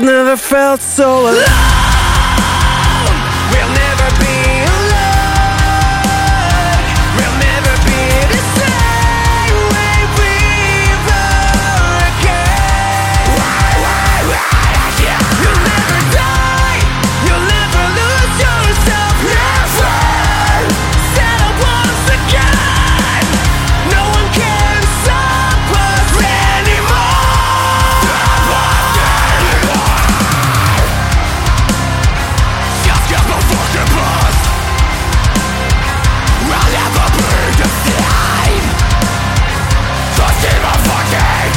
I've never felt so alone. We'll never be alone. We'll never be the same way we were again. You'll never die. You'll never lose yourself. Never settle once again. No one can stop us anymore. Just give a fucking buzz. We'll never be the same. Just give a fucking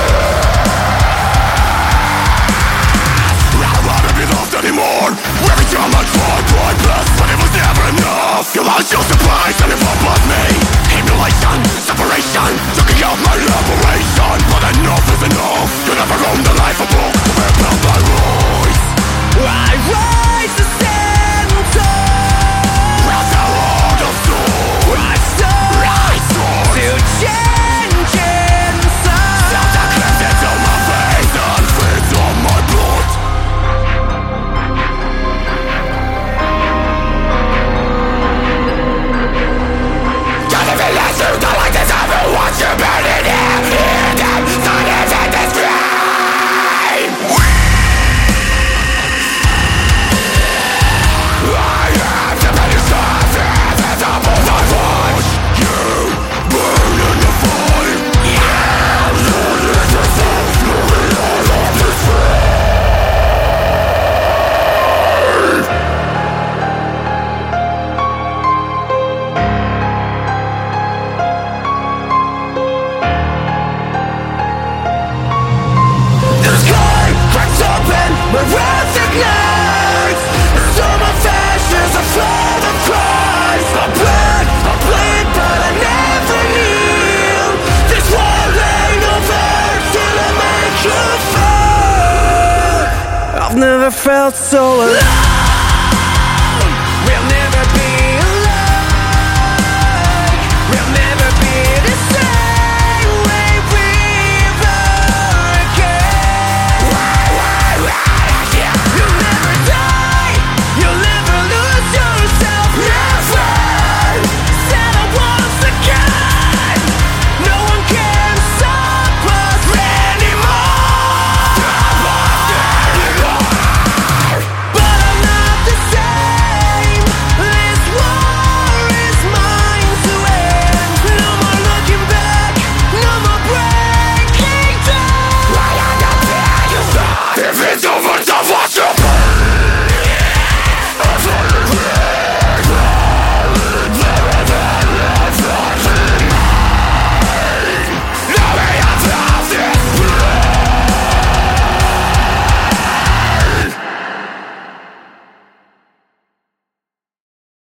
buzz. I don't wanna be loved anymore. Every time I tried my best, but it was never enough. You lost your surprise and it won't buzz me. Emulation, separation, taking out my liberation. But enough is enough. You never owned the life of book to rebuild my voice. I rise to stand tall. We'll tell all of soul. I start to change inside. Felt the clips into my face and feeds on my blood. Can't even listen to like this. Everyone's you burning in. Hear them, silence and the scream. I am the medicine. That's up on my voice. You burn in the fire. Lord, let yourself know it all of this flame. The sky cracks open, my wrath ignites. Storm of ashes, a flood of cries. I bleed, but I never kneel. This war ain't over till I make you fall. I've never felt so alive.